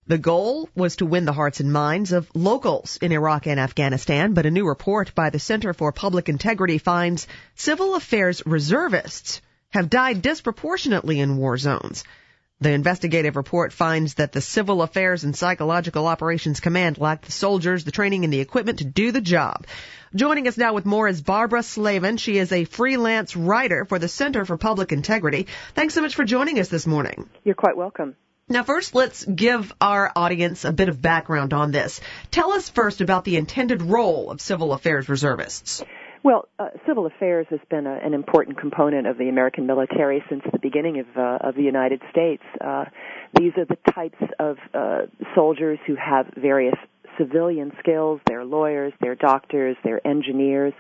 The goal was to win the hearts and minds of locals in Iraq and Afghanistan, but a new report by the Center for Public Integrity finds civil affairs reservists have died disproportionately in war zones. The investigative report finds that the Civil Affairs and Psychological Operations Command lacked the soldiers, the training, and the equipment to do the job. Joining us now with more is Barbara Slavin. She is a freelance writer for the Center for Public Integrity. Thanks so much for joining us this morning. You're quite welcome. Now, first, let's give our audience a bit of background on this. Tell us first about the intended role of civil affairs reservists. Well, civil affairs has been an important component of the American military since the beginning of the United States. These are the types of soldiers who have various civilian skills. They're lawyers, they're doctors, they're engineers,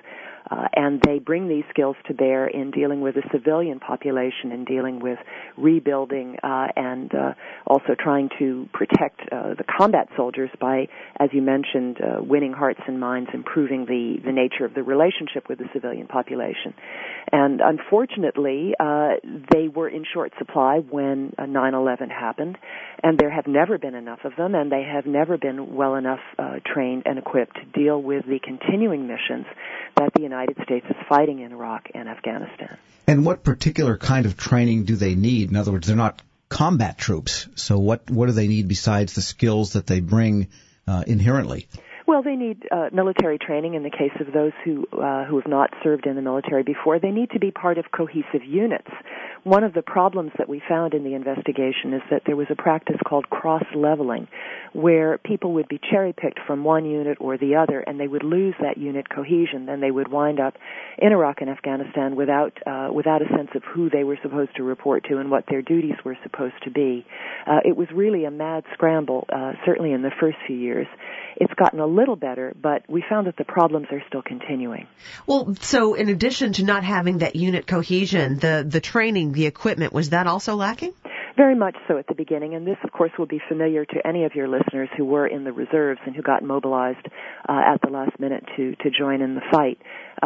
and they bring these skills to bear in dealing with the civilian population, in dealing with rebuilding, and also trying to protect the combat soldiers by, as you mentioned, winning hearts and minds, improving the nature of the relationship with the civilian population. And unfortunately, they were in short supply when 9/11 happened, and there have never been enough of them, and they have never been well enough trained and equipped to deal with the continuing missions that the United States is fighting in Iraq and Afghanistan. And what particular kind of training do they need? In other words, they're not combat troops, so what do they need besides the skills that they bring inherently? Well, they need military training in the case of those who have not served in the military before. They need to be part of cohesive units. One of the problems that we found in the investigation is that there was a practice called cross-leveling, where people would be cherry-picked from one unit or the other, and they would lose that unit cohesion. Then they would wind up in Iraq and Afghanistan without a sense of who they were supposed to report to and what their duties were supposed to be. It was really a mad scramble, certainly in the first few years. It's gotten a little better, but we found that the problems are still continuing. Well, so in addition to not having that unit cohesion, the training, the equipment, was that also lacking? Very much so at the beginning, and this, of course, will be familiar to any of your listeners who were in the reserves and who got mobilized at the last minute to join in the fight.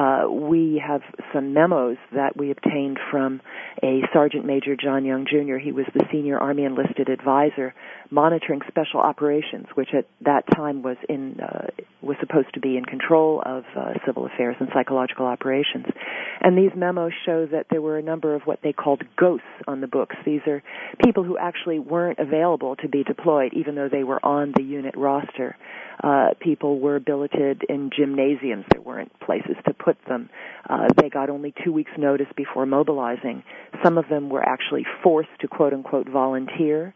We have some memos that we obtained from a Sergeant Major John Young, Jr. He was the senior Army enlisted advisor monitoring special operations, which at that time was supposed to be in control of civil affairs and psychological operations. And these memos show that there were a number of what they called ghosts on the books. These are people who actually weren't available to be deployed, even though they were on the unit roster. People were billeted in gymnasiums. There weren't places to put them. They got only 2 weeks' notice before mobilizing. Some of them were actually forced to, quote-unquote, volunteer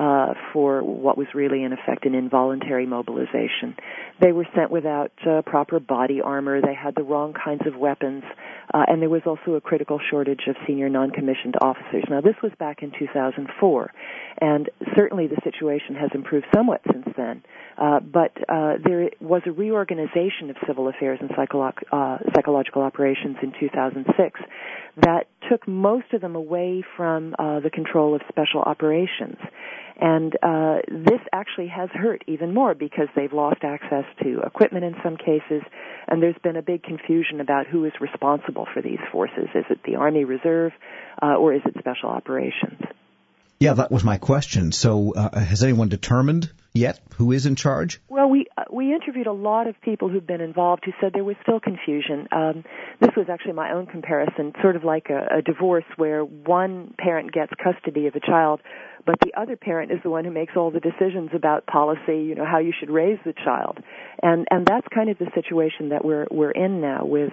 for what was really, in effect, an involuntary mobilization. They were sent without proper body armor. They had the wrong kinds of weapons. And there was also a critical shortage of senior non-commissioned officers. Now, this was back in 2004, and certainly the situation has improved somewhat since then. But there was a reorganization of civil affairs and psychological operations in 2006 that took most of them away from the control of special operations. And this actually has hurt even more because they've lost access to equipment in some cases, and there's been a big confusion about who is responsible for these forces. Is it the Army Reserve or is it Special Operations? Yeah, that was my question. So has anyone determined yet who is in charge? Well, we interviewed a lot of people who've been involved who said there was still confusion. This was actually my own comparison, sort of like a divorce where one parent gets custody of a child, but the other parent is the one who makes all the decisions about policy, how you should raise the child. And that's kind of the situation that we're in now with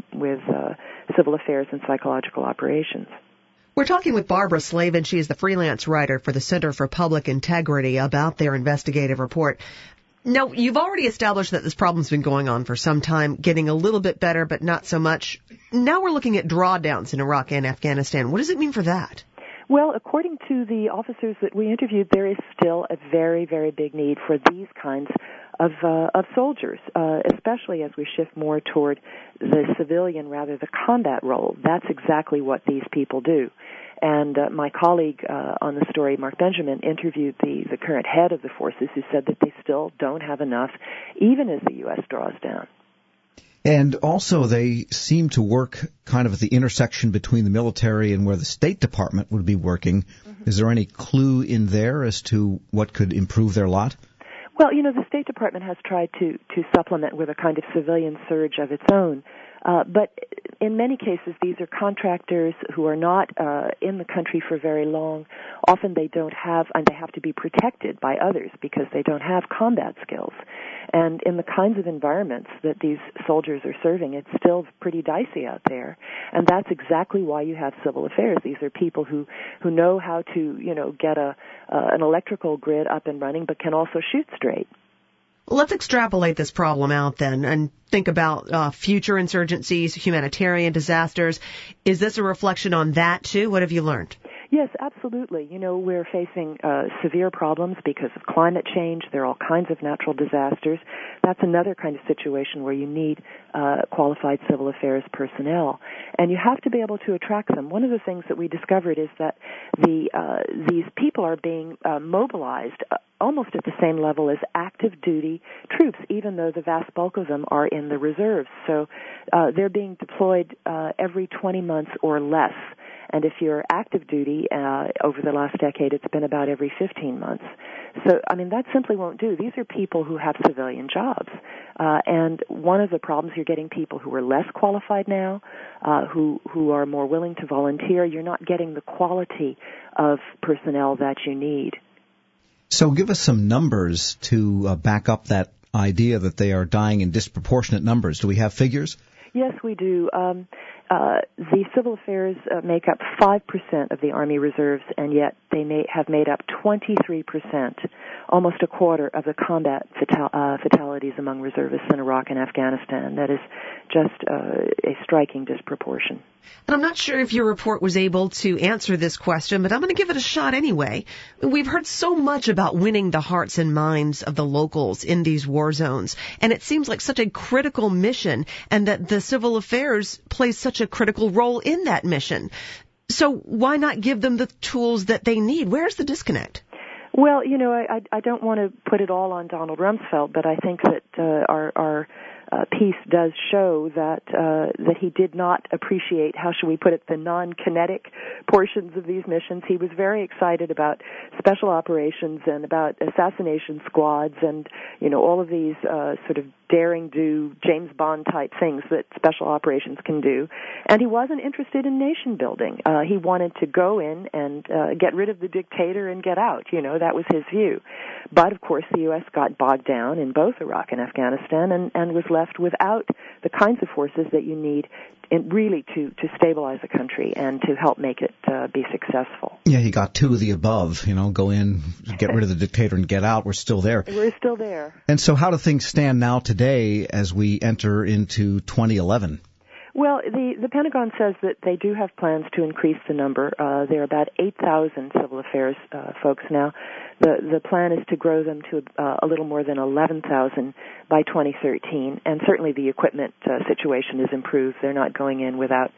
civil affairs and psychological operations. We're talking with Barbara Slavin. She is the freelance writer for the Center for Public Integrity about their investigative report. Now, you've already established that this problem's been going on for some time, getting a little bit better, but not so much. Now we're looking at drawdowns in Iraq and Afghanistan. What does it mean for that? Well, according to the officers that we interviewed, there is still a very, very big need for these kinds of soldiers, especially as we shift more toward the civilian rather the combat role. That's exactly what these people do. And my colleague on the story, Mark Benjamin, interviewed the current head of the forces who said that they still don't have enough, even as the U.S. draws down. And also, they seem to work kind of at the intersection between the military and where the State Department would be working. Mm-hmm. Is there any clue in there as to what could improve their lot? Well, the State Department has tried to supplement with a kind of civilian surge of its own. But in many cases, these are contractors who are not in the country for very long. Often they don't have, and they have to be protected by others because they don't have combat skills. And in the kinds of environments that these soldiers are serving, it's still pretty dicey out there. And that's exactly why you have civil affairs. These are people who know how to, get an electrical grid up and running, but can also shoot straight. Let's extrapolate this problem out then and think about future insurgencies, humanitarian disasters. Is this a reflection on that too? What have you learned? Yes, absolutely. We're facing severe problems because of climate change. There are all kinds of natural disasters. That's another kind of situation where you need qualified civil affairs personnel. And you have to be able to attract them. One of the things that we discovered is that these people are being mobilized almost at the same level as active duty troops, even though the vast bulk of them are in the reserves. So they're being deployed every 20 months or less. And if you're active duty, over the last decade, it's been about every 15 months. So, that simply won't do. These are people who have civilian jobs. And one of the problems, you're getting people who are less qualified now, who are more willing to volunteer. You're not getting the quality of personnel that you need. So give us some numbers to back up that idea that they are dying in disproportionate numbers. Do we have figures? Yes, we do. The civil affairs make up 5% of the Army reserves, and yet they have made up 23%, almost a quarter of the combat fatalities among reservists in Iraq and Afghanistan. That is just a striking disproportion. And I'm not sure if your report was able to answer this question, but I'm going to give it a shot anyway. We've heard so much about winning the hearts and minds of the locals in these war zones, and it seems like such a critical mission, and that the civil affairs plays such a critical role in that mission. So why not give them the tools that they need? Where's the disconnect? Well, I don't want to put it all on Donald Rumsfeld, but I think that our piece does show that he did not appreciate, how should we put it, the non-kinetic portions of these missions. He was very excited about special operations and about assassination squads and, all of these sort of daring-do James Bond-type things that special operations can do. And he wasn't interested in nation-building. He wanted to go in and get rid of the dictator and get out. That was his view. But, of course, the U.S. got bogged down in both Iraq and Afghanistan and was left without the kinds of forces that you need really to stabilize a country and to help make it be successful. Yeah, he got two of the above, go in, get rid of the dictator and get out. We're still there. We're still there. And so how do things stand now today as we enter into 2011? Well, the Pentagon says that they do have plans to increase the number. There are about 8,000 civil affairs folks now. The plan is to grow them to a little more than 11,000 by 2013, and certainly the equipment situation is improved. They're not going in without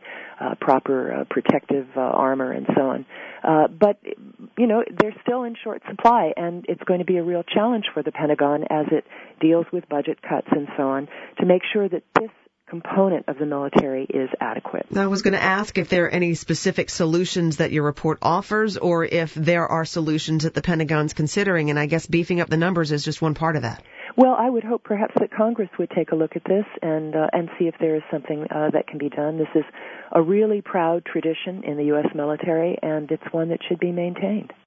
proper protective armor and so on. But, they're still in short supply, and it's going to be a real challenge for the Pentagon as it deals with budget cuts and so on to make sure that this component of the military is adequate. I was going to ask if there are any specific solutions that your report offers, or if there are solutions that the Pentagon's considering, and I guess beefing up the numbers is just one part of that. Well, I would hope perhaps that Congress would take a look at this and see if there is something that can be done. This is a really proud tradition in the U.S. military, and it's one that should be maintained.